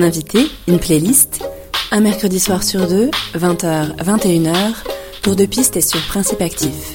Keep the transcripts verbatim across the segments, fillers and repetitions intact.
invité, une playlist. Un mercredi soir sur deux, vingt heures, vingt et une heures, Tour de piste est sur Principe Actif.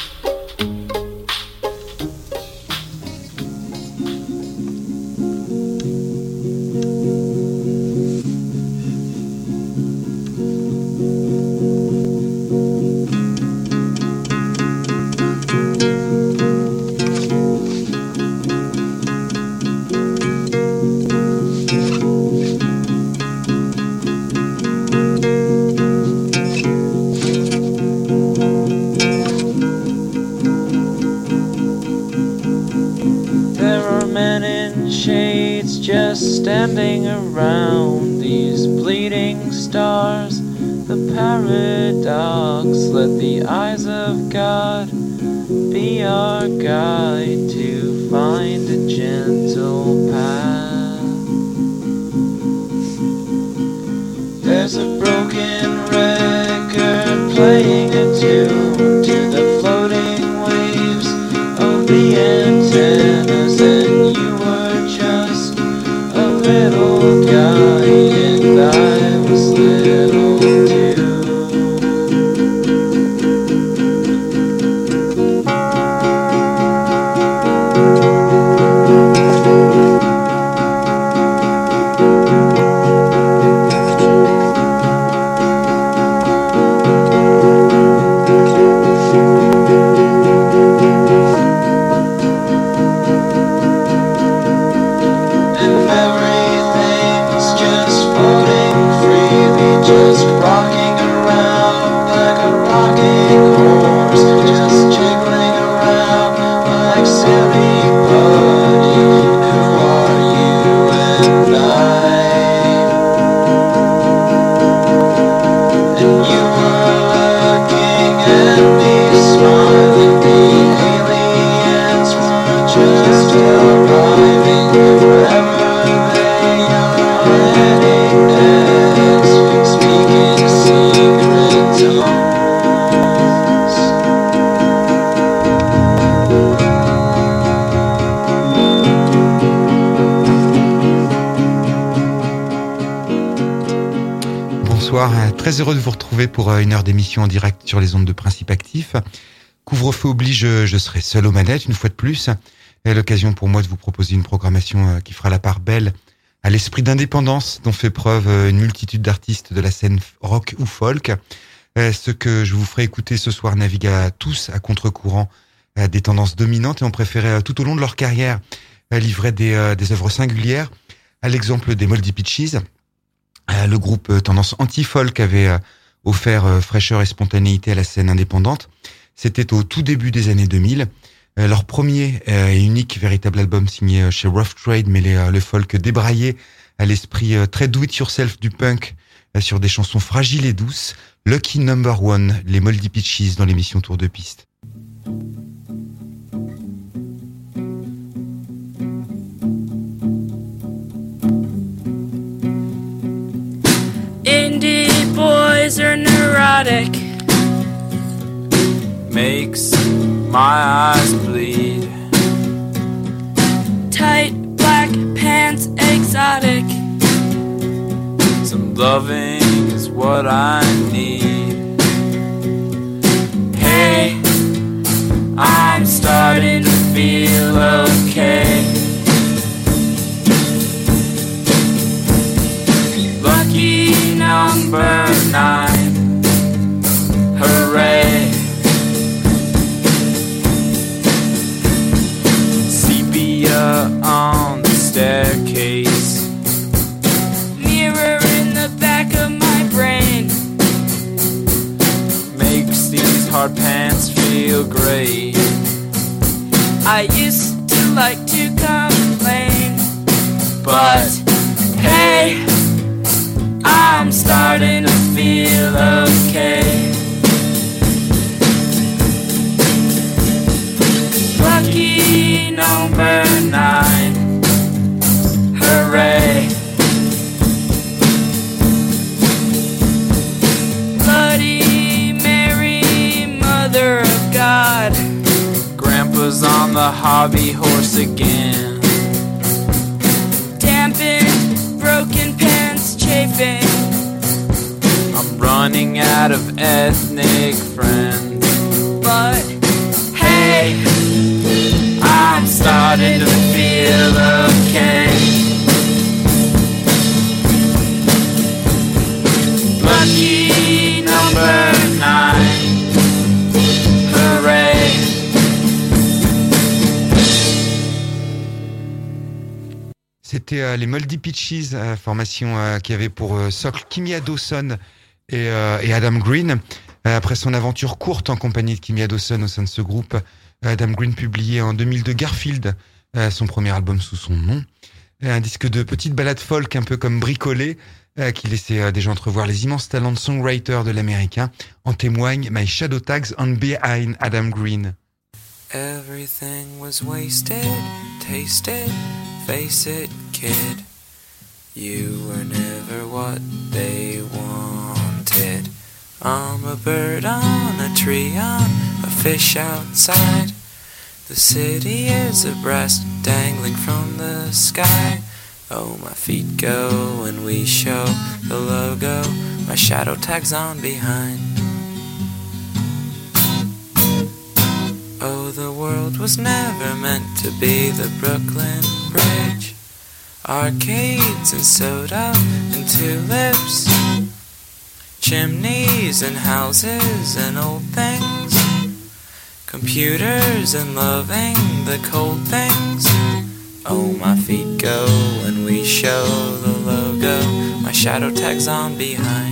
Standing around these bleeding stars, the paradox, let the eyes of God be our guide to find a gentle path. There's a broken record playing a tune to the floating waves of the antennas, and you were just little guy and I was little too. Très heureux de vous retrouver pour une heure d'émission en direct sur les ondes de Principe Actif. Couvre-feu oblige, je serai seul aux manettes une fois de plus. Et l'occasion pour moi de vous proposer une programmation qui fera la part belle à l'esprit d'indépendance dont fait preuve une multitude d'artistes de la scène rock ou folk. Ce que je vous ferai écouter ce soir navigue à tous à contre-courant des tendances dominantes et ont préféré tout au long de leur carrière livrer des, des œuvres singulières, à l'exemple des Moldy Peaches. Le groupe tendance anti-folk avait offert fraîcheur et spontanéité à la scène indépendante. C'était au tout début des années deux mille. Leur premier et unique véritable album signé chez Rough Trade mêlait le folk débraillé à l'esprit très do-it-yourself du punk sur des chansons fragiles et douces. Lucky Number One, les Moldy Peaches dans l'émission Tour de piste. Indie boys are neurotic, makes my eyes bleed. Tight black pants, exotic. Some loving is what I need. Hey, I'm starting to feel okay. Lucky number nine, hooray. Sepia on the staircase, mirror in the back of my brain, makes these hard pants feel great. I used to like to complain, but hey, I'm starting to feel okay. Lucky number nine, hooray. Bloody Mary, Mother of God. Grandpa's on the hobby horse again. Dampened, broken pants. running out of ethnic friends. But hey, I'm starting to feel okay. Lucky number nine, hooray. C'était euh, les Moldy Peaches, euh, formation euh, qui avait pour euh, socle Kimia Dawson et, euh, et Adam Green. Euh, après son aventure courte en compagnie de Kimia Dawson au sein de ce groupe, Adam Green publiait en deux mille deux Garfield, euh, son premier album sous son nom. Un disque de petites ballades folk un peu comme bricolé, euh, qui laissait euh, déjà entrevoir les immenses talents de songwriter de l'américain. En témoigne My Shadow Tags on Behind Adam Green. Everything was wasted, tasted, face it, kid. You were never what they wanted. I'm a bird on a tree, on a fish outside. The city is a breast dangling from the sky. Oh, my feet go and we show the logo. My shadow tags on behind. Oh, the world was never meant to be the Brooklyn Bridge. Arcades and soda and tulips, chimneys and houses and old things, computers and loving the cold things. Oh, my feet go and we show the logo. My shadow tags on behind.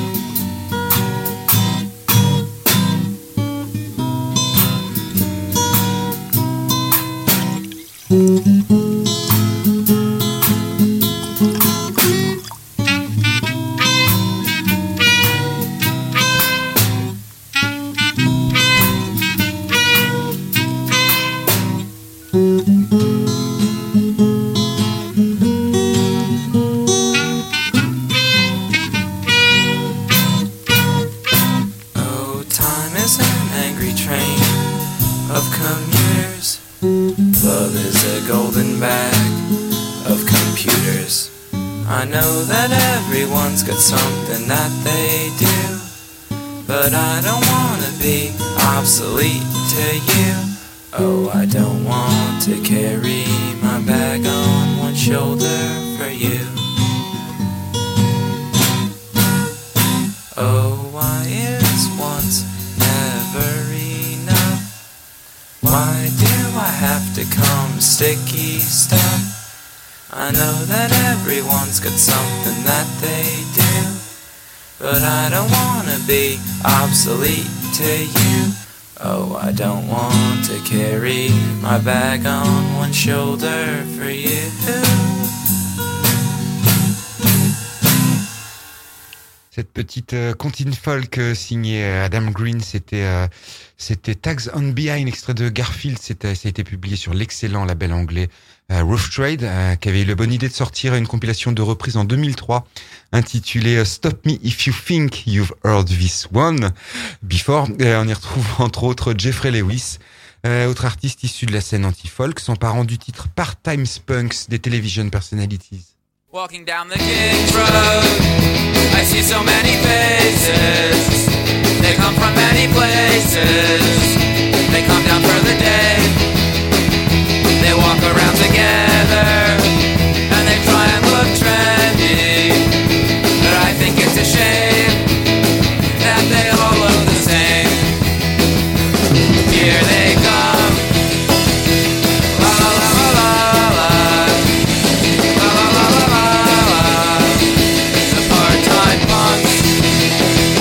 Oh, time is an angry train of commuters. Love is a golden bag of computers. I know that everyone's got something that they do, but I don't wanna be obsolete to you. Oh, I don't want to carry my bag on one shoulder for you. Oh, why is once never enough? Why do I have to come sticky stuff? I know that everyone's got something that they do, but I don't wanna be obsolete to you. Oh, I don't want to carry my bag on one shoulder for you. Cette petite euh, comptine folk euh, signée euh, Adam Green, c'était euh, c'était Tags on Behind, extrait de Garfield. C'était, ça a été publié sur l'excellent label anglais euh, Rough Trade, euh, qui avait eu la bonne idée de sortir une compilation de reprises en deux mille trois intitulée euh, Stop Me If You Think You've Heard This One Before. Euh, on y retrouve entre autres Jeffrey Lewis, euh, autre artiste issu de la scène anti-folk, s'emparant du titre Part-Time Spunks des Television Personalities. Walking down the King's Road, I see so many faces. They come from many places. They come down for the day. They walk around together and they try and look trendy. But I think it's a shame that they all look the same. Here they come. La la la la la. La la la la la la. The part-time punks.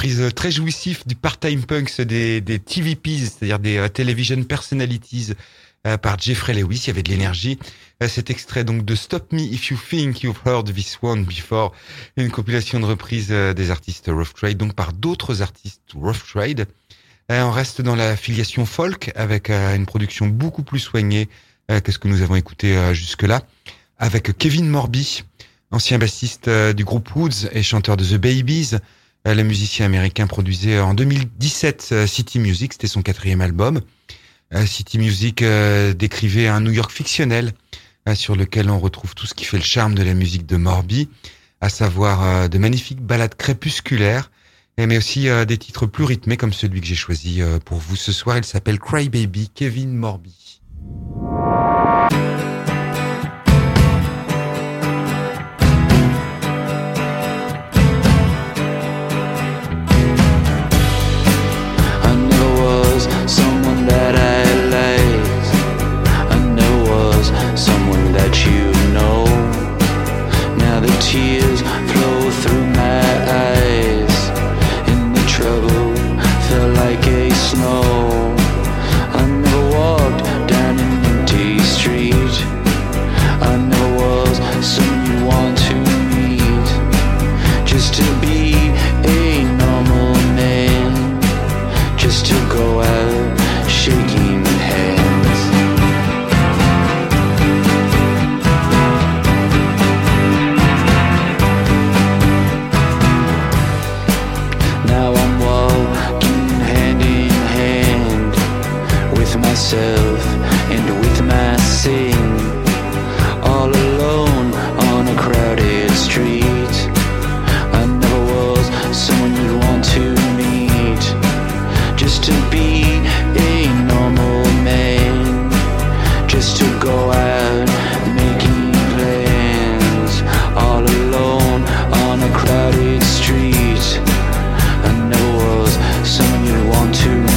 reprise très jouissif du part-time punks des, des T V Ps, c'est-à-dire des uh, Television Personalities uh, par Jeffrey Lewis. Il y avait de l'énergie. Uh, cet extrait donc de Stop Me If You Think You've Heard This One Before, une compilation de reprises uh, des artistes Rough Trade, donc par d'autres artistes Rough Trade. Uh, on reste dans la filiation folk avec uh, une production beaucoup plus soignée uh, que ce que nous avons écouté uh, jusque-là, avec Kevin Morby, ancien bassiste uh, du groupe Woods et chanteur de The Babies. Le musicien américain produisait en deux mille dix-sept City Music, c'était son quatrième album. City Music décrivait un New York fictionnel sur lequel on retrouve tout ce qui fait le charme de la musique de Morby, à savoir de magnifiques ballades crépusculaires, mais aussi des titres plus rythmés comme celui que j'ai choisi pour vous ce soir. Il s'appelle Cry Baby, Kevin Morby. Someone that I liked, I never was someone that you know. Now the tears flow through my eyes, and the trouble felt like a snow. I never walked down an empty street, I never was someone you want to meet. Just to be a normal man, just to go out shaking hands. Now I'm walking hand in hand with myself and with my sin, all alone on a crowded street. I never was someone you'd want to meet, just to be a normal man, just to go out making plans, all alone on a crowded street. I never was someone you'd want to meet.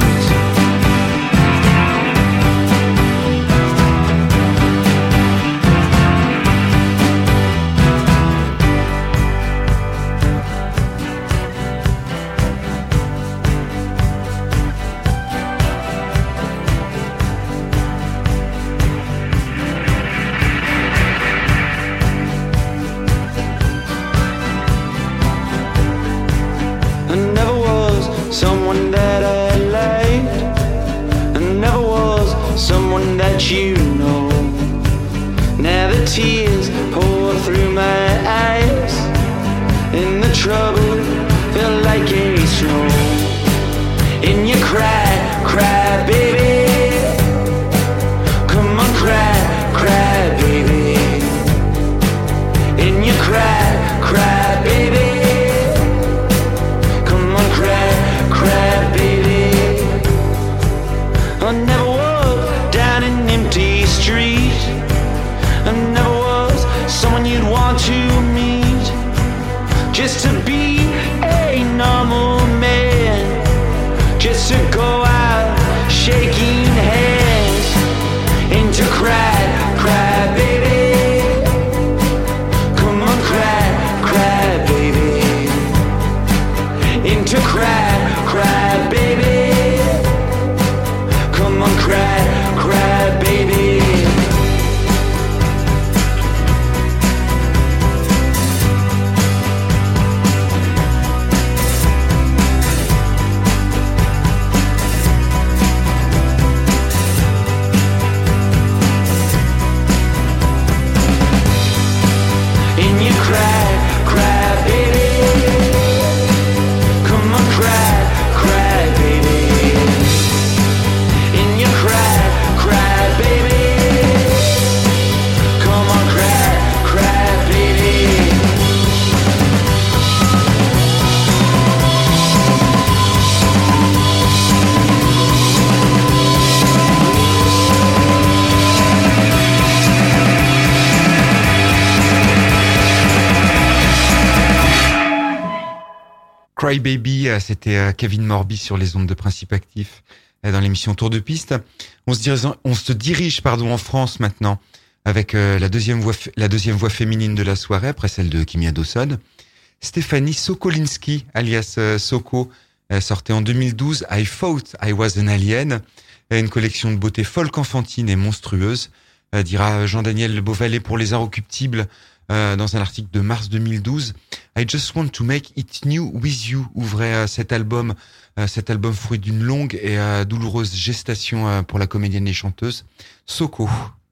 Someone that I liked, I never was someone that you know. Now the tears pour through my eyes, and the trouble felt like a snow. And you cry, cry baby, come on cry, cry baby. And you cry, cry baby, cry, baby. I never walked down an empty street, I never was someone you'd want to meet, just to be a normal man, just to go out shaking hands, and to cry, cry baby, come on cry, cry baby, and to cry, cry baby, come on cry, cry baby. And you cry, cry baby, come on cry, cry baby. And you cry, cry baby, come on cry, cry baby. Cry Baby, c'était Kevin Morby sur les ondes de Principe Actif dans l'émission Tour de Piste. On se dirige, on se dirige pardon, en France maintenant avec la deuxième voix, la deuxième voix féminine de la soirée après celle de Kimia Dawson. Stéphanie Sokolinski, alias euh, Soko, euh, sortait en deux mille douze I Thought I Was an Alien, une collection de beauté folk enfantine et monstrueuse, euh, dira Jean-Daniel Beauvalet pour Les Inrecuptibles euh, dans un article de mars deux mille douze. I Just Want to Make It New With You ouvrait euh, cet album, euh, cet album fruit d'une longue et euh, douloureuse gestation euh, pour la comédienne et chanteuse Soko.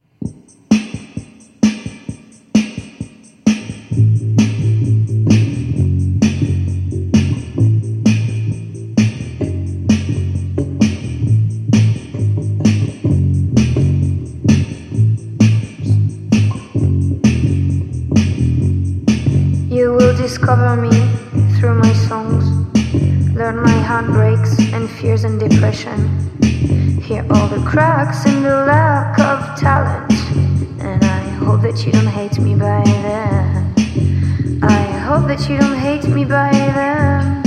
Discover me through my songs, learn my heartbreaks and fears and depression, hear all the cracks and the lack of talent, and I hope that you don't hate me by then. I hope that you don't hate me by then.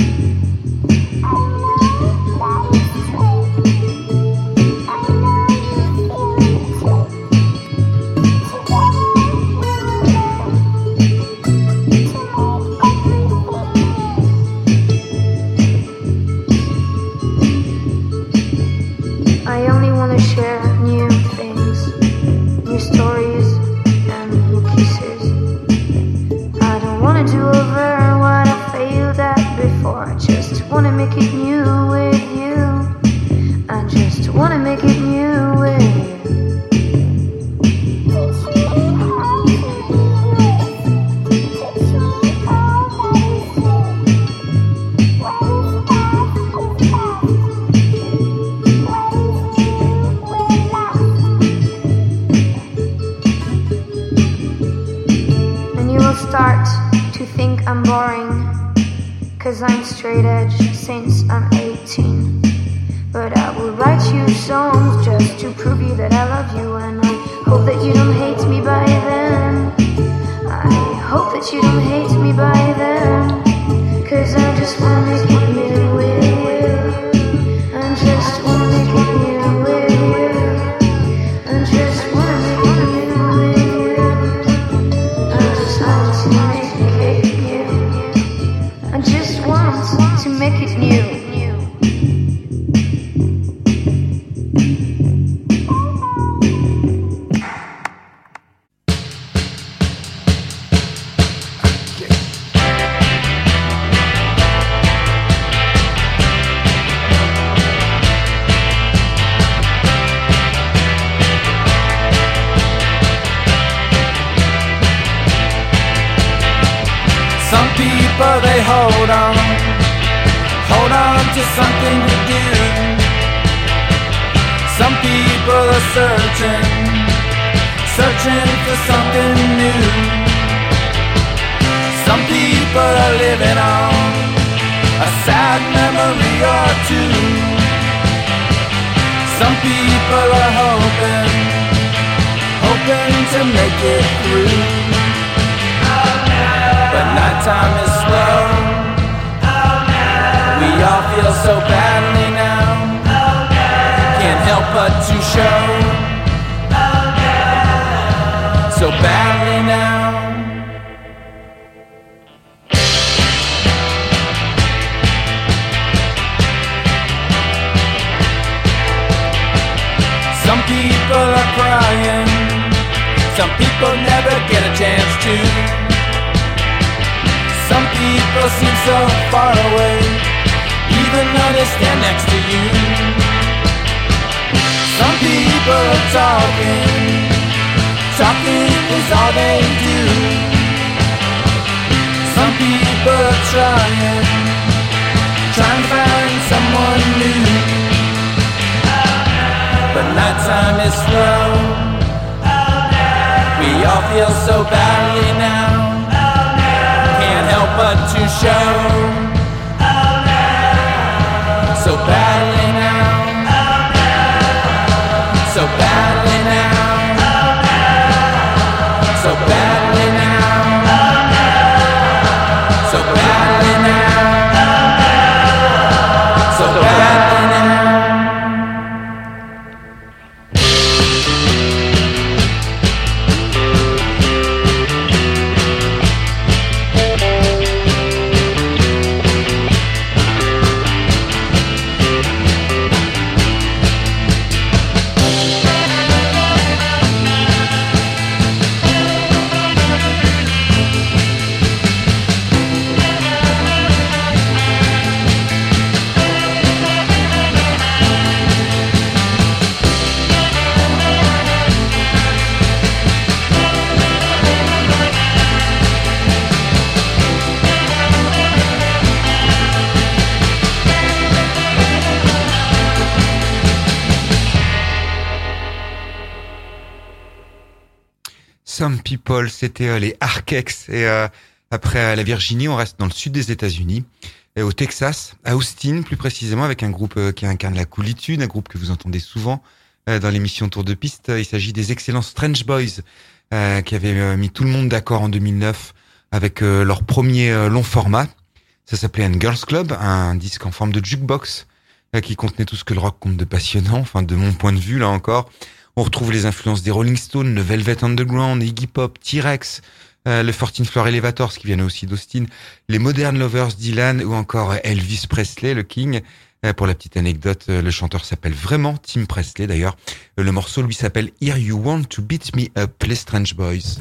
Some People, c'était euh, les Arkex. Et euh, après euh, la Virginie, on reste dans le sud des États-Unis, et au Texas, à Austin plus précisément, avec un groupe euh, qui incarne la coolitude, un groupe que vous entendez souvent euh, dans l'émission Tour de Piste. Il s'agit des excellents Strange Boys, euh, qui avaient euh, mis tout le monde d'accord en deux mille neuf avec euh, leur premier euh, long format. Ça s'appelait un Girls Club, un disque en forme de jukebox euh, qui contenait tout ce que le rock compte de passionnant, enfin de mon point de vue là encore. On retrouve les influences des Rolling Stones, le Velvet Underground, Iggy Pop, T-Rex, euh, le quatorze Floor Elevators qui viennent aussi d'Austin, les Modern Lovers, Dylan ou encore Elvis Presley, le King. Euh, pour la petite anecdote, euh, le chanteur s'appelle vraiment Tim Presley d'ailleurs. Euh, le morceau lui s'appelle Here You Want to Beat Me Up, les Strange Boys.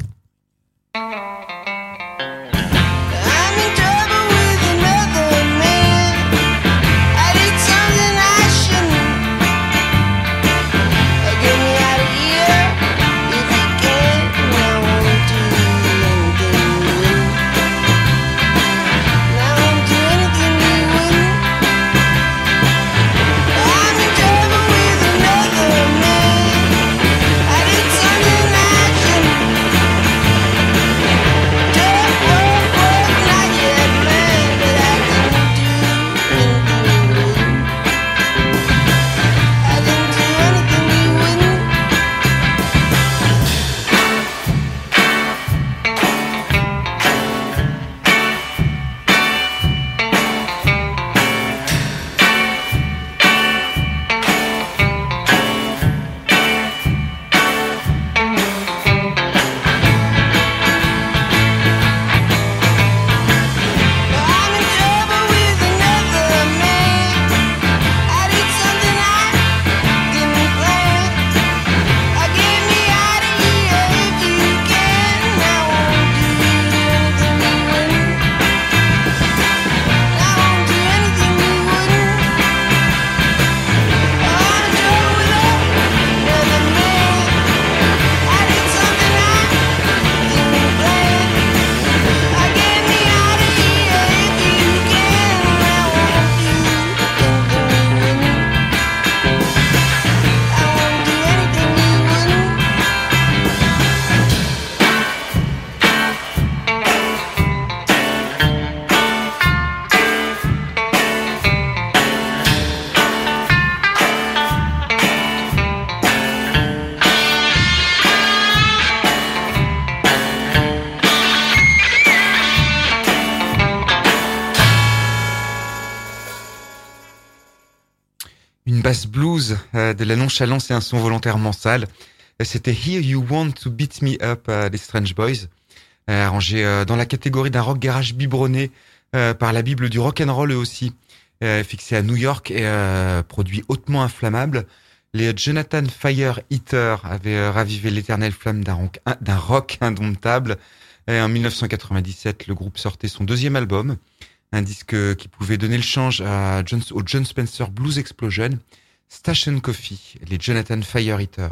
Bass blues, euh, de la nonchalance et un son volontairement sale. C'était Here You Want to Beat Me Up euh, des Strange Boys, euh, arrangé euh, dans la catégorie d'un rock garage biberonné euh, par la Bible du rock'n'roll eux aussi, euh, fixé à New York et euh, produit hautement inflammable. Les Jonathan Fire Eater avaient euh, ravivé l'éternelle flamme d'un rock, d'un rock indomptable. Et en dix-neuf cent quatre-vingt-dix-sept, le groupe sortait son deuxième album, un disque qui pouvait donner le change à John, au John Spencer Blues Explosion, Station Coffee, les Jonathan Fire Eater.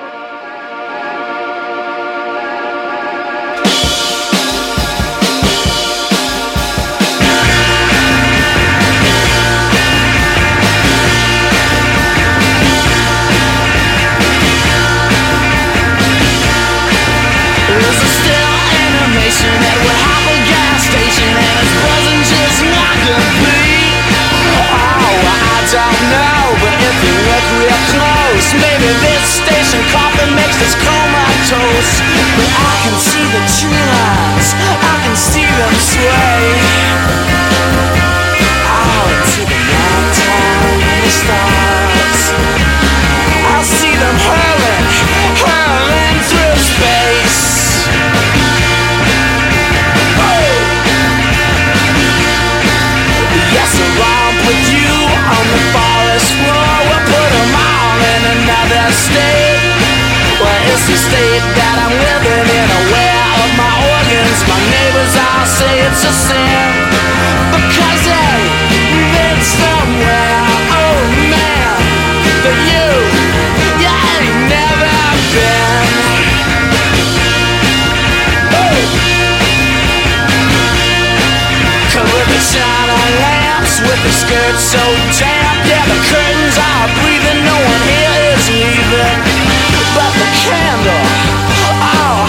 Maybe this station coffee makes us comatose, but I can see the tree lines, I can see them sway out to the nighttime and the stars. I see them hurling, hurling through space. Oh! Yes, I romp with you on the forest floor. We'll put them all in another state. Well, it's the state that I'm living in, aware of my organs. My neighbors all say it's a sin, because they've been somewhere, oh man, but you, you ain't never been. Ooh. Cause with the shining lamps, with the skirts so jammed, yeah, the curtains are breathing, no one here is leaving. But the candle, oh,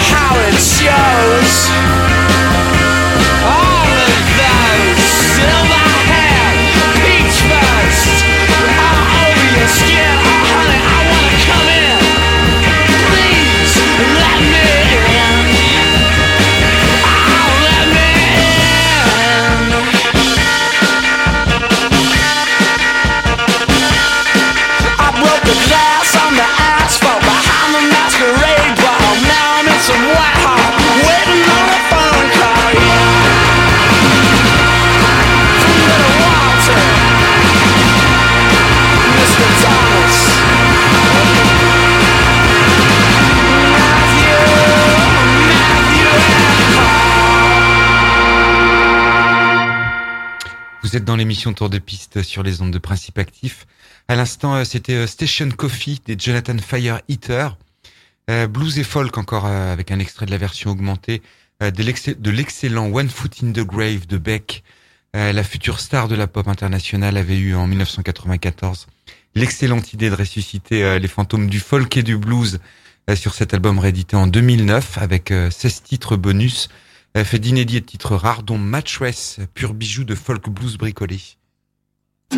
Vous êtes dans l'émission Tour de Piste sur les ondes de Principe Actif. À l'instant, c'était Station Coffee des Jonathan Fire Eater. Euh, blues et folk encore euh, avec un extrait de la version augmentée euh, de, l'excell- de l'excellent One Foot in the Grave de Beck. Euh, la future star de la pop internationale avait eu en dix-neuf cent quatre-vingt-quatorze l'excellente idée de ressusciter euh, les fantômes du folk et du blues euh, sur cet album réédité en deux mille neuf avec euh, seize titres bonus. Elle fait d'inédits et de titres rares, dont Mattress, pur bijou de folk blues bricolé. Put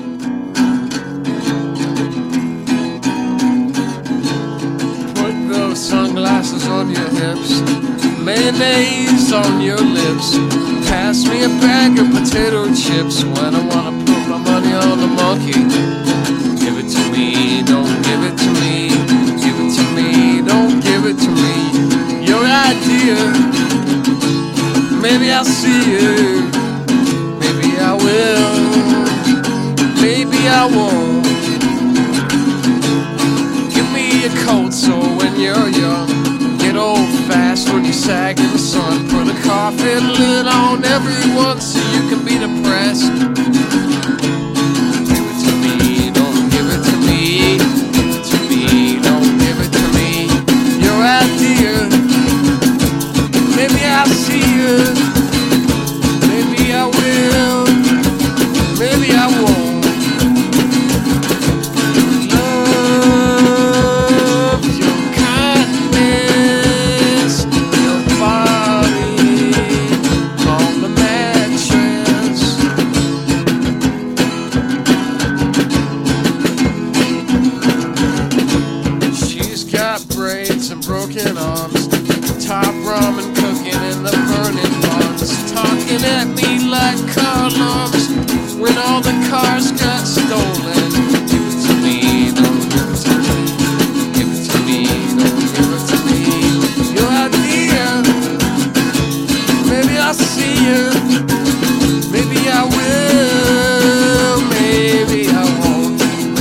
those sunglasses on your hips, mayonnaise on your lips. Pass me a bag of potato chips when I wanna put my money on the monkey. Give it to me, don't give it to me. Give it to me, don't give it to me. Your idea. Maybe I'll see you, maybe I will, maybe I won't. Give me a coat so when you're young, get old fast when you sag in the sun. Put a coffin lid on everyone so you can be depressed. Give it to me, don't give it to me. Give it to me, don't give it to me. Your idea. Maybe I'll see you, maybe I will, maybe I won't. Love your kindness, your body on the mattress. She's got braids and broken arms, top ramen cooking in the burning buns, talking at me like car alarms when all the cars got stolen. Give it to me, don't give it to me. Give it to me, don't give it to me. Your idea, maybe I'll see you, maybe I will, maybe I won't.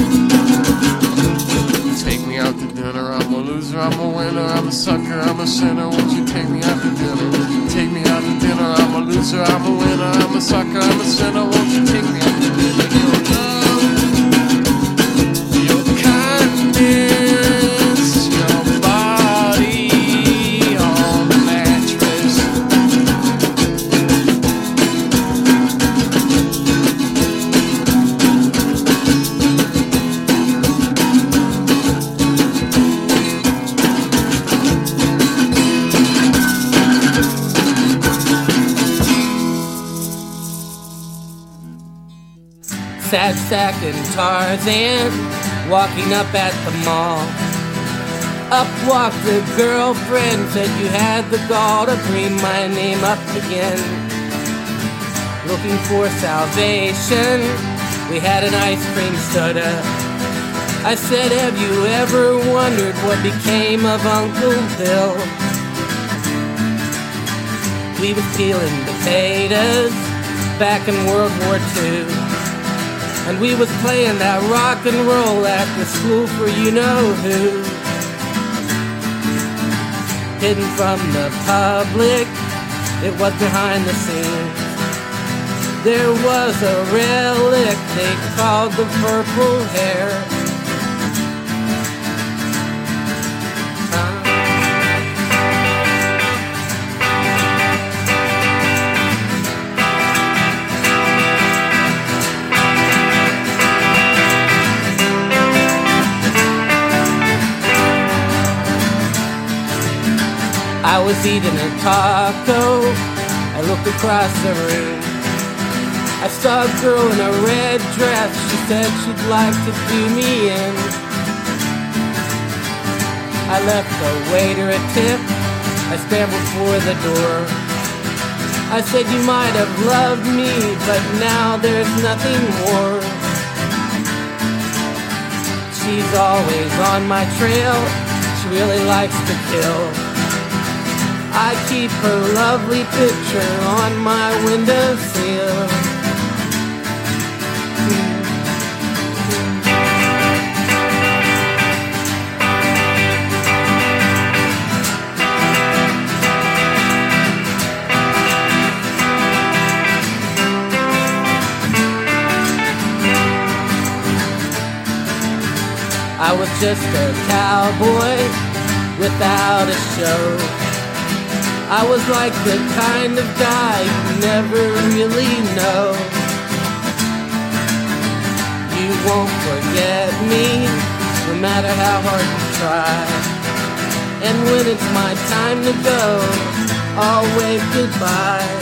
Take me out to dinner, I'm a loser, I'm a winner, I'm a sucker, I'm a sinner. Won't you take me out to dinner? Take me out to dinner, I'm a loser, I'm a winner, I'm a sucker, I'm a sinner. Won't you take me out to dinner? Your love, your kindness, your body on the mattress. Sad Sack and Tarzan walking up at the mall. Up walked the girlfriend, said you had the gall to bring my name up again. Looking for salvation, we had an ice cream soda. I said, have you ever wondered what became of Uncle Bill? We was peeling potatoes back in World War Two. And we was playing that rock and roll at the school for you-know-who. Hidden from the public, it was behind the scenes. There was a relic they called the purple hair. I was eating a taco, I looked across the room. I saw a girl in a red dress, she said she'd like to do me in. I left the waiter a tip, I scrambled for the door. I said you might have loved me, but now there's nothing more. She's always on my trail, she really likes to kill. I keep her lovely picture on my windowsill. I was just a cowboy without a show. I was like the kind of guy you never really know. You won't forget me, no matter how hard you try. And when it's my time to go, I'll wave goodbye.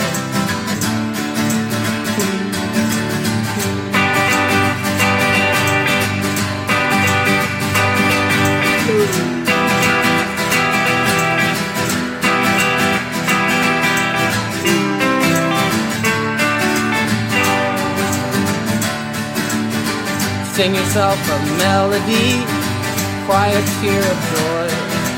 Sing yourself a melody, cry a tear of joy.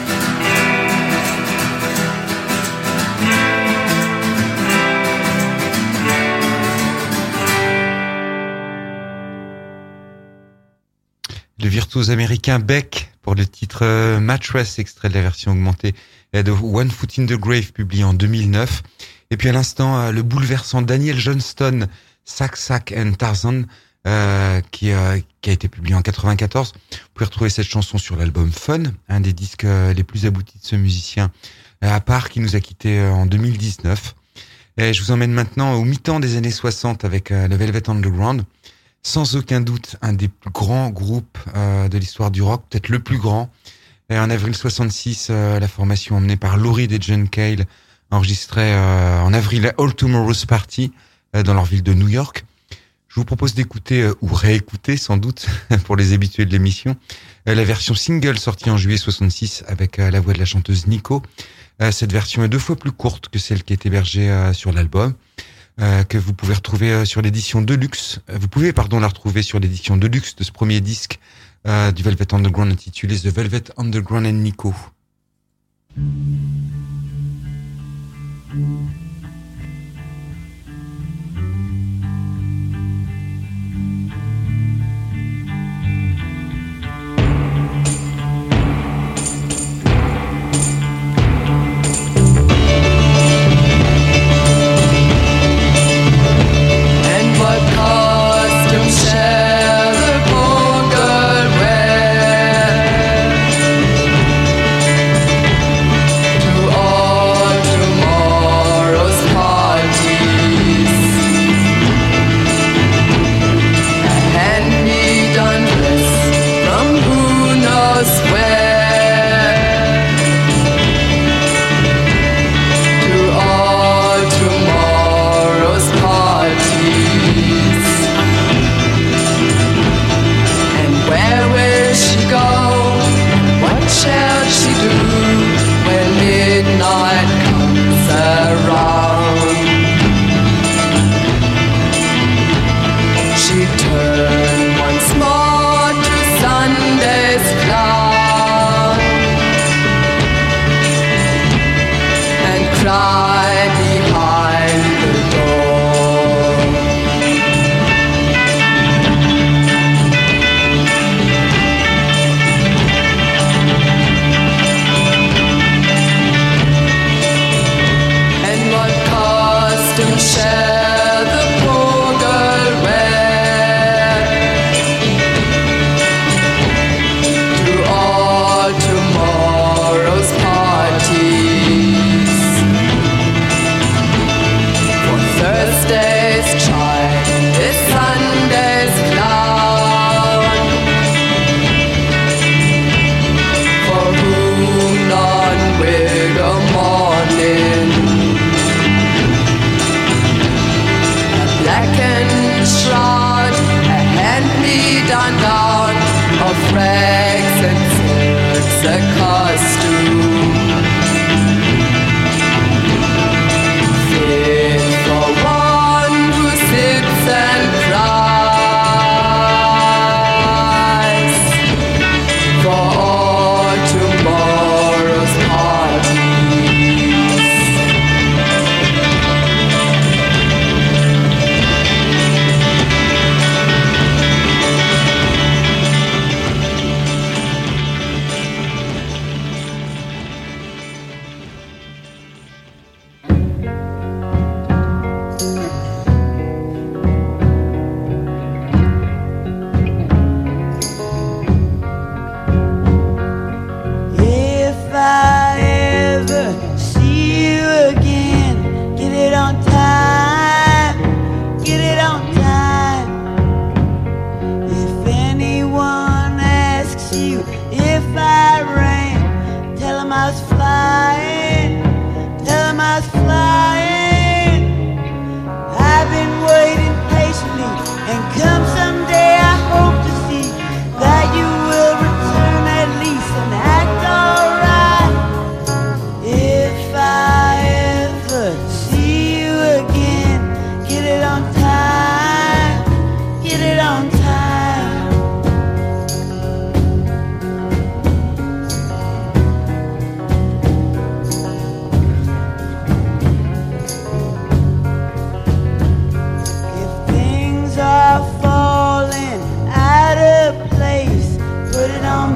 Le virtuose américain Beck pour le titre euh, Mattress, extrait de la version augmentée de One Foot in the Grave, publié en deux mille neuf. Et puis à l'instant, euh, le bouleversant Daniel Johnston, Sack Sack and Tarzan, euh, qui, euh, qui a été publié en quatre-vingt-quatorze. Vous pouvez retrouver cette chanson sur l'album Fun, un des disques euh, les plus aboutis de ce musicien, euh, à part qui nous a quittés euh, en deux mille dix-neuf. Et je vous emmène maintenant au mi-temps des années soixante avec euh, le Velvet Underground. Sans aucun doute, un des plus grands groupes euh, de l'histoire du rock, peut-être le plus grand. Et en avril soixante-six, euh, la formation emmenée par Lou Reed et John Cale enregistrait euh, en avril All Tomorrow's Party euh, dans leur ville de New York. Je vous propose d'écouter, euh, ou réécouter sans doute, pour les habitués de l'émission, euh, la version single sortie en juillet soixante-six avec euh, la voix de la chanteuse Nico. Euh, cette version est deux fois plus courte que celle qui est hébergée euh, sur l'album. Euh, que vous pouvez retrouver euh, sur l'édition Deluxe. Euh, vous pouvez, pardon, la retrouver sur l'édition Deluxe de ce premier disque euh, du Velvet Underground intitulé The Velvet Underground and Nico.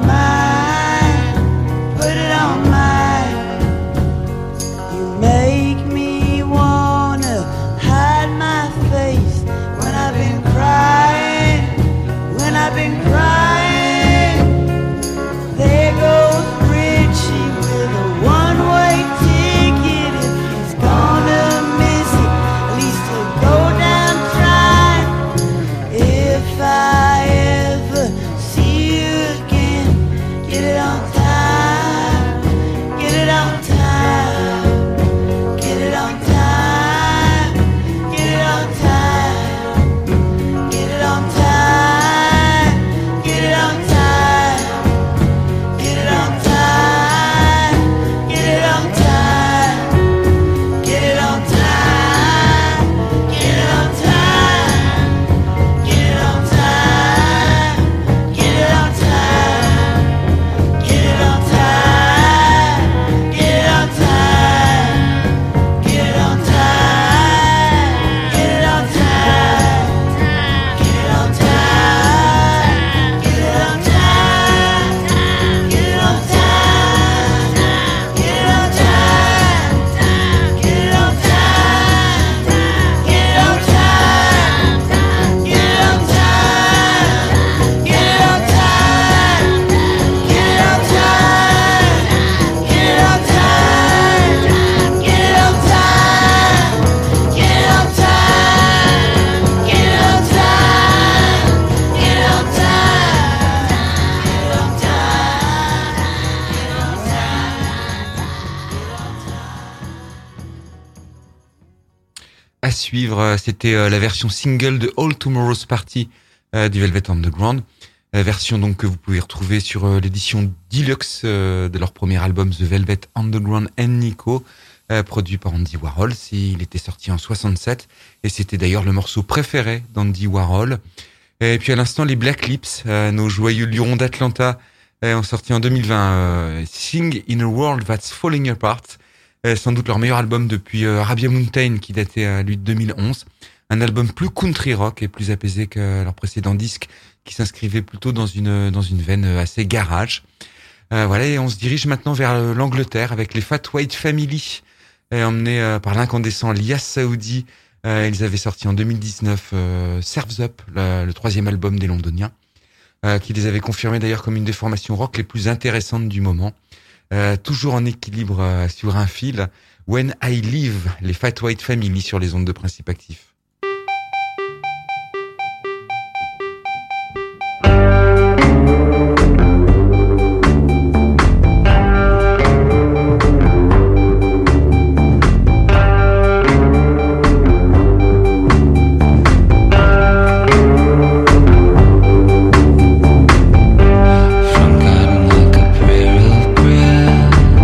À suivre, c'était la version single de All Tomorrow's Party euh, du Velvet Underground. La version donc que vous pouvez retrouver sur euh, l'édition Deluxe euh, de leur premier album The Velvet Underground and Nico, euh, produit par Andy Warhol. Il était sorti en soixante-sept et c'était d'ailleurs le morceau préféré d'Andy Warhol. Et puis à l'instant, les Black Lips, euh, nos joyeux lurons d'Atlanta, euh, ont sorti en deux mille vingt euh, Sing in a World That's Falling Apart. Sans doute leur meilleur album depuis euh, Arabia Mountain qui datait euh, lui de deux mille onze. Un album plus country rock et plus apaisé que leur précédent disque qui s'inscrivait plutôt dans une dans une veine assez garage. Euh, voilà, et on se dirige maintenant vers euh, l'Angleterre avec les Fat White Family, euh, emmenés euh, par l'incandescent Lias Saoudi. Euh, ils avaient sorti en deux mille dix-neuf euh, Serves Up, le, le troisième album des Londoniens, euh, qui les avait confirmés d'ailleurs comme une des formations rock les plus intéressantes du moment. Euh, toujours en équilibre euh, sur un fil. When I Leave, les Fat White Family sur les ondes de Principe Actif.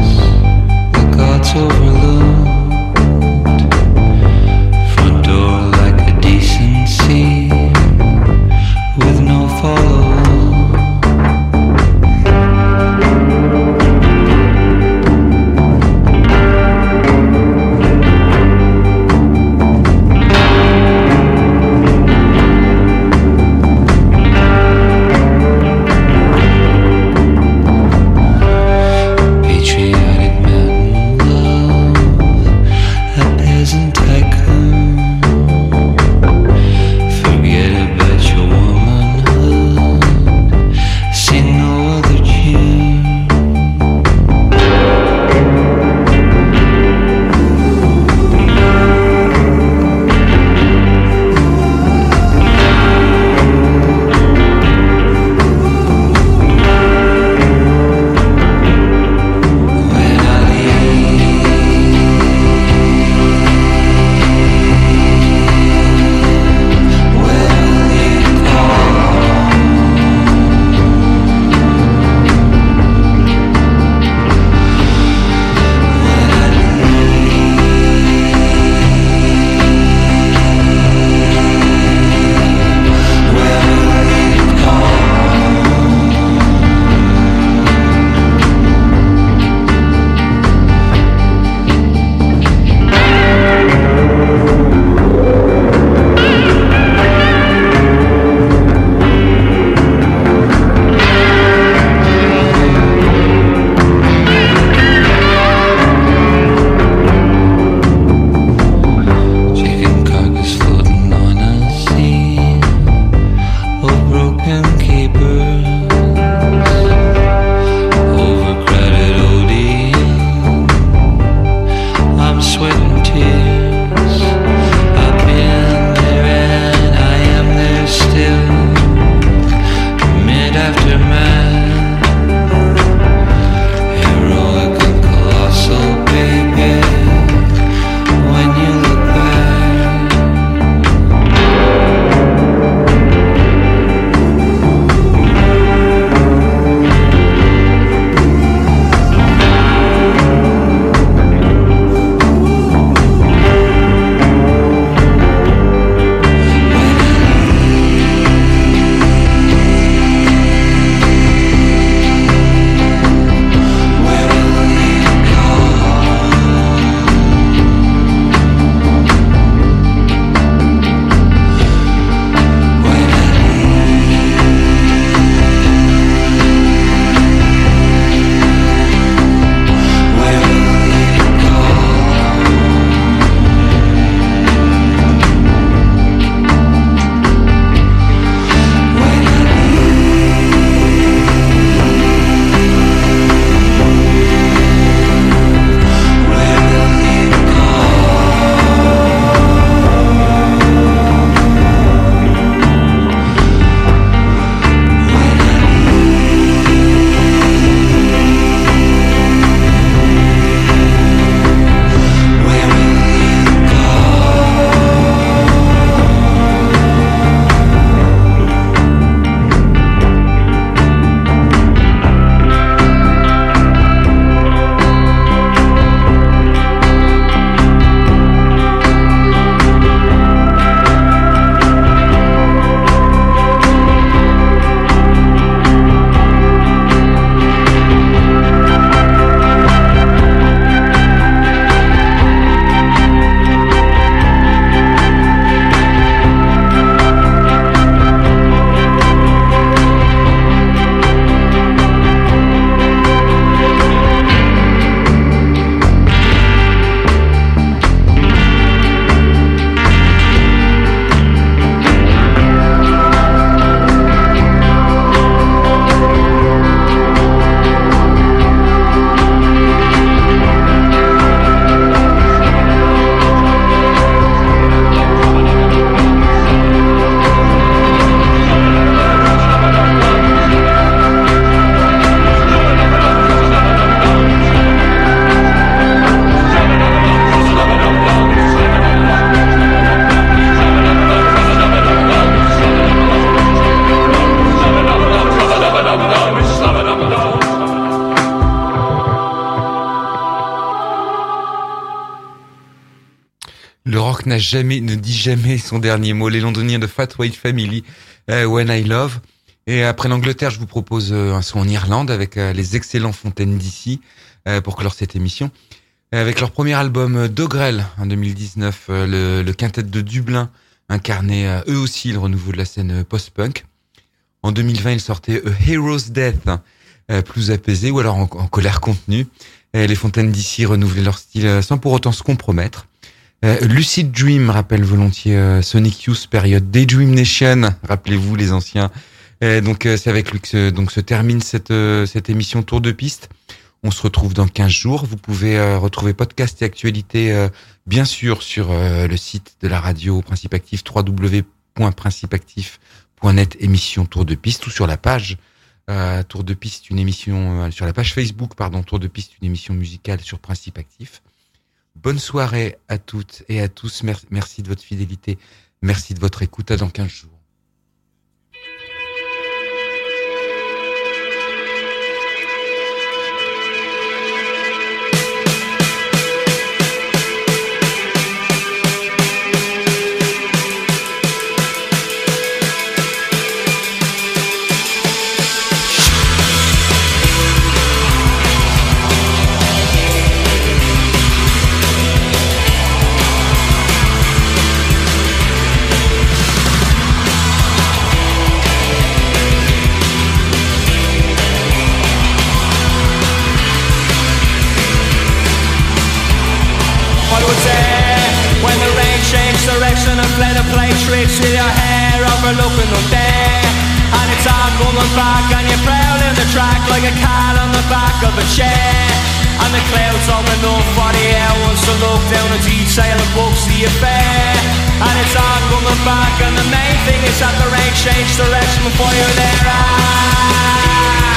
Overlooked, front door York n'a jamais, ne dit jamais son dernier mot. Les Londoniens de Fat White Family, euh, When I Love. Et après l'Angleterre, je vous propose euh, un son en Irlande avec euh, les excellents Fontaines D C euh, pour clore cette émission. Avec leur premier album euh, Dogrel en deux mille dix-neuf, euh, le, le quintet de Dublin incarnait euh, eux aussi le renouveau de la scène euh, post-punk. En deux mille vingt, ils sortaient A Hero's Death, euh, plus apaisé ou alors en, en colère contenue. Et les Fontaines D C renouvelaient leur style euh, sans pour autant se compromettre. Euh, Lucid Dream rappelle volontiers euh, Sonic Youth période Daydream Nation, rappelez-vous les anciens. Euh, donc euh, c'est avec lui que se, donc se termine cette euh, cette émission Tour de piste. On se retrouve dans quinze jours. Vous pouvez euh, retrouver podcast et actualités euh, bien sûr sur euh, le site de la radio Principe Actif w w w point principe actif point net émission Tour de piste ou sur la page euh, Tour de piste une émission euh, sur la page Facebook pardon Tour de piste une émission musicale sur Principe Actif. Bonne soirée à toutes et à tous. Merci de votre fidélité. Merci de votre écoute. À dans quinze jours. With your hair overlooking the day, and it's all coming back, and you're prowling the track like a cat on the back of a chair. And the clouds open up for the air wants to look down the detail and books the affair. And it's all coming back, and the main thing is that the rain changed direction before you're there. Ah.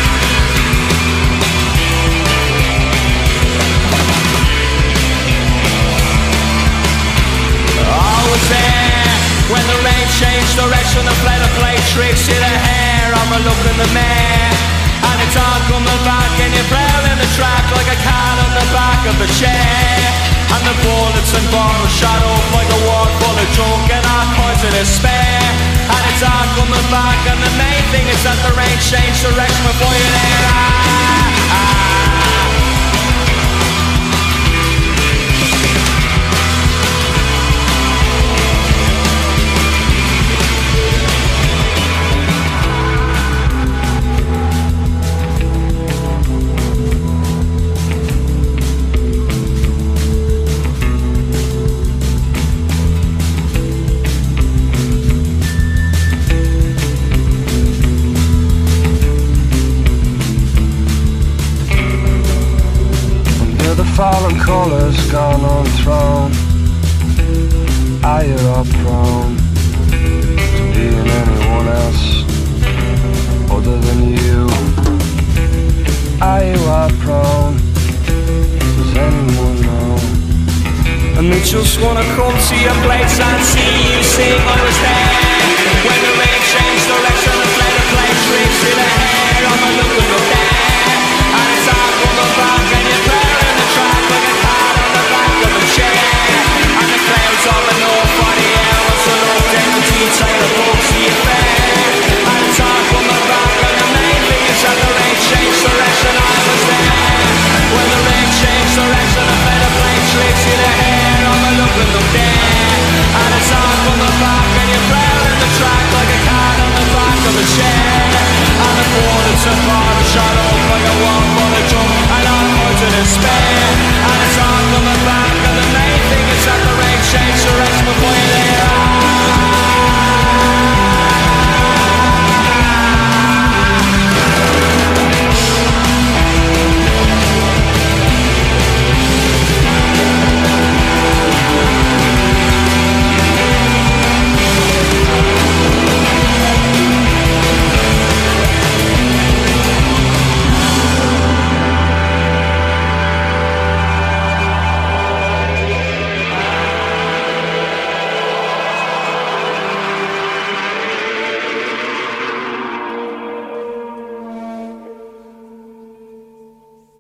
Oh, it's there. When the rain changed direction and played a play tricks, see the hair overlooking the mare. And it's all coming back and you're prowling the track like a cat on the back of a chair. And the bullets and bottles shot up like a wall full of junk and all kinds of despair. And it's all coming back, and the main thing is that the rain changed direction before you're there. Ah, ah. Fallen colours gone unthrown. Are you all prone to being anyone else other than you? Are you all prone? Does anyone know? And they just wanna come to your place and see you sing. I was there when the rain changed direction and played a play tricks in the head.